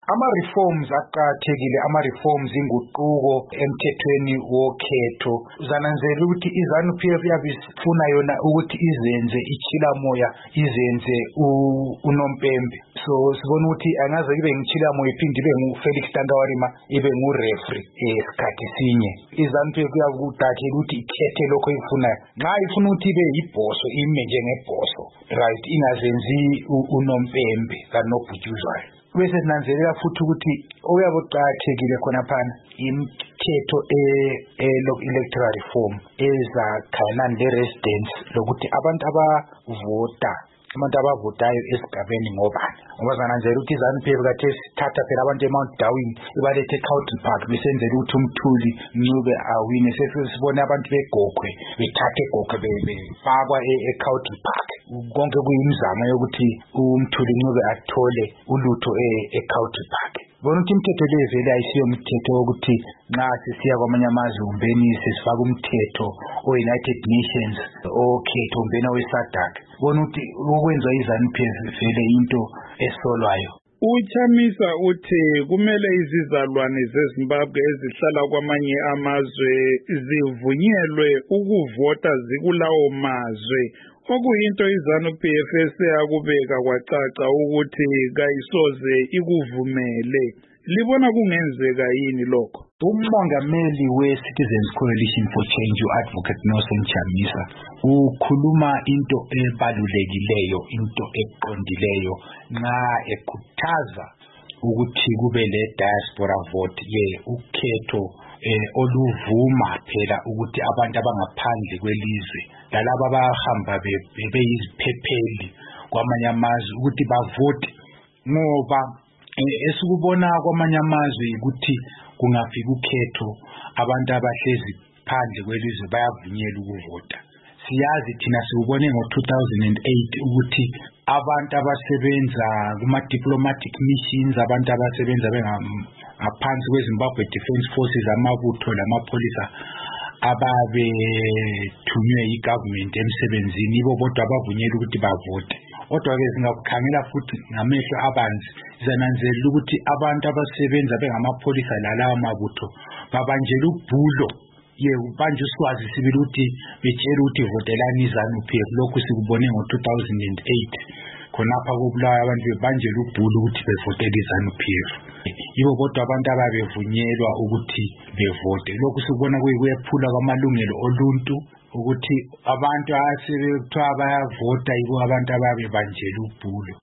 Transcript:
Ama-reforms aqakathekile, ama-reforms inguquko emthethweni wokhetho. Uzananzela ukuthi iZANU-PF yabe ifuna yona ukuthi izenze iChilamoya, izenze uNompembe. So sibona ukuthi angaze ibe ngiChilamoya iphinde ibe nguFelix Tantawarima ibe ngureferee esikhathi sinye. iZANU-PF kuyakudathela ukuthi ikhethe lokho ifunayo. Nxa ifuna ukuthi ibe yibhoso ime njengebhoso, right, ingazenzi uNompembe kanobhutshuzwayo. Bese sinanzelela futhi ukuthi okuyabe kuqakathekile khonaphana imithetho electoral reform ezakhayelana le-residence lokuthi abantu abavotayo esigabeni ngobani. Ngoba zananzela ukuthi iZANU-PF kade sithatha phela abantu eMount Darwin ibalethe eCountry Park besenzela ukuthi uMthuli Ncube awine. Sesibone abantu beGokhwe bethathe eGokhwe befakwa eCountry Park. Konke kuyimizamo yokuthi uMthuli Ncube athole ulutho eCountry Park. Bona ukuthi imithetho le vele ayisiyo umthetho wokuthi nxa sisiya kwamanye amazwe umbeni sesifaka umthetho o-United Nations okhetho umbeni we-SADC. Bona ukuthi ukwenza iZANU-PF vele into esolwayo. UChamisa uthi kumele izizalwane zeZimbabwe ezihlala kwamanye amazwe zivunyelwe ukuvota zikulawo mazwe, okuyinto iZANU-PF eseyakubeka kwacaca ukuthi kayisoze ikuvumele. Libona kungenzeka yini lokho? Umongameli we-Citizens Coalition for Change, u-Advocate Nelson Chamisa, ukhuluma into ebalulekileyo, into eqondileyo nxa ekhuthaza ukuthi kube le diaspora vote ukhetho oluvuma phela ukuthi abantu abangaphandle kwelizwe lalabo abahamba beyiziphepheli kwamanye amazwe ukuthi bavote. Ngoba esikubona kwamanye amazwe ukuthi kungafika ukhetho abantu abahlezi phandle kwelizwe bayavunyelwa ukuvota. Siyazi thina sikubone ngo-2008 ukuthi abantu abasebenza kuma-diplomatic missions, abantu abasebenza ngaphansi kweZimbabwe Defence Forces, amabutho lamapholisa ababethunywe yi-government emsebenzini, ibo bodwa abavunyelwa ukuthi bavote. Kodwa-ke singakukhangela futhi ngamehlo abanzi, zananzelela ukuthi abantu abasebenza bengamapholisa lalawa mabutho babanjela ubhulo banje uswazi sibili ukuthi betshela ukuthi votelani iZANU-PF. Lokhu sikubone ngo-2008 khonapha kubulawa abantu bebanjela ubhulo ukuthi bevotele iZANU-PF. Yibo bodwa abantu ababevunyelwa ukuthi bevote. Lokhu sikubona kuyephula kwamalungelo oluntu ukuthi abantu asebekuthiwa bayavota yibo abantu ababebanjela ubhulo.